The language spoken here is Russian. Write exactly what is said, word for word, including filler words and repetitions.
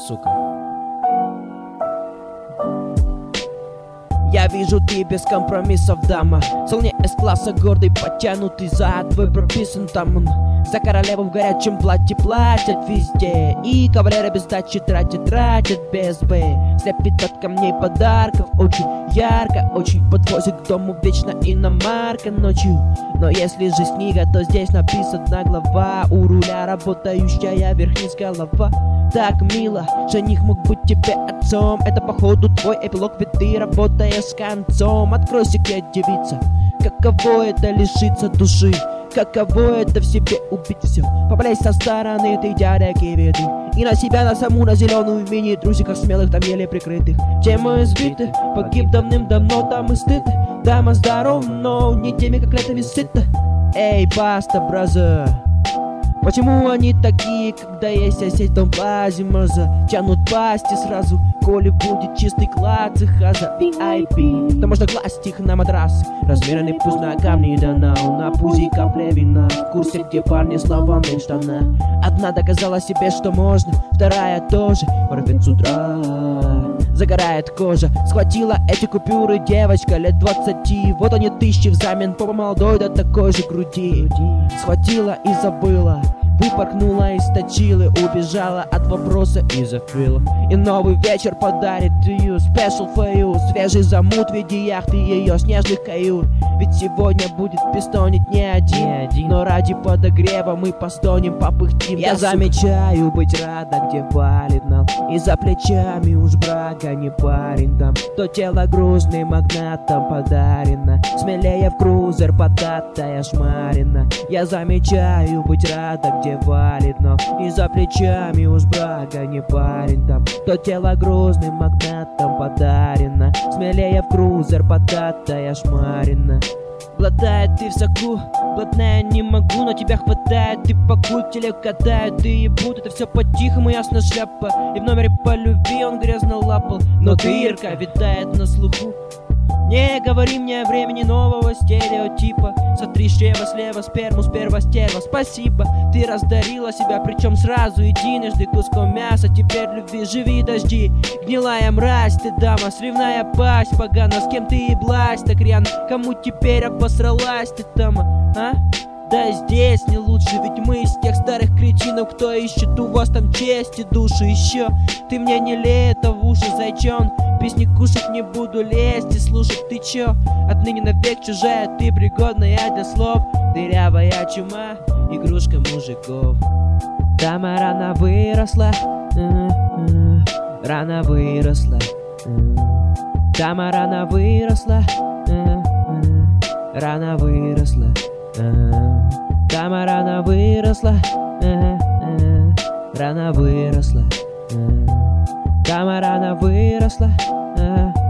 сука. Я вижу, ты без компромиссов, дама. Солнце С-класса, гордый, подтянутый зад. Твой прописан там он. За королеву в горячем платье платят везде. И кавалеры без дачи тратят, тратят без Б. Слепит от камней подарков. Очень ярко, очень подвозит к дому вечно иномарка ночью. Но если же книга, то здесь написана глава. У руля работающая вверх-вниз голова. Так мило, жених мог быть тебе отцом. Это походу твой эпилог, ведь ты работаешь с концом. Открой секрет, девица, каково это лишиться души, каково это в себе убить все. Побляй со стороны, ты дядяки виды. И на себя, на саму, на зеленую в мини-трусиках смелых, там еле прикрытых. Темы избиты, погиб давным-давно, там и стыд. Дама здоров, но не теми, как лето висит. Эй, баста, браза. Почему они такие, когда есть сосед в том плазе морза? Тянут пасти сразу, коли будет чистый класс иха за ви ай пи. То можно класть их на матрасы, размеренный пусть на камни да на на пузи капля вина. В курсе, где парни с лавандой в штанах. Одна доказала себе, что можно, вторая тоже. Морфин с утра, загорает кожа. Схватила эти купюры девочка лет двадцати. Вот они тысячи взамен попа молодой до такой же груди. Схватила и забыла, выпорхнула из точилы, убежала от вопроса и закрыла. И новый вечер подарит you, special for you. Свежий замут в виде яхты ее снежных кают. Ведь сегодня будет пистонить не один, не один. Но ради подогрева мы постонем, попыхтим. Я, Я замечаю быть рада, где валит нам. И за плечами уж брага не парень там. То тело грузным магнатом подарено. Смелее в крузер податая шмарина. Я замечаю быть рада, где валит, но и за плечами уж брага не парень там. То тело грузным магнатом подарено. Смелее в крузер податая шмарина. Глотает ты в соку, блатная не могу, но тебя хватает. Ты по культеле катают, ты ебут, это все по-тихому, ясно шляпа. И в номере по любви он грязно лапал. Но дырка витает на слуху. Не говори мне о времени нового стереотипа. Сотри чрево слева, сперму сперва стерва. Спасибо, ты раздарила себя, причем сразу единожды куском мяса. Теперь любви живи дожди. Гнилая мразь, ты дама, сливная пасть. Погано, с кем ты еблась так рьяно. Кому теперь обосралась ты там, а? Да здесь не лучше, ведь мы из тех старых кретинов, кто ищет у вас там честь и души. Еще ты мне не лей это в уши, зайчон. Песни кушать не буду, лезть и слушать. Ты чё? Отныне навек чужая, ты пригодная для слов. Дырявая чума, игрушка мужиков. Дама рано выросла, рано выросла. Дама рано выросла, рано выросла. Дама рано выросла, рано выросла. Дама рано выросла.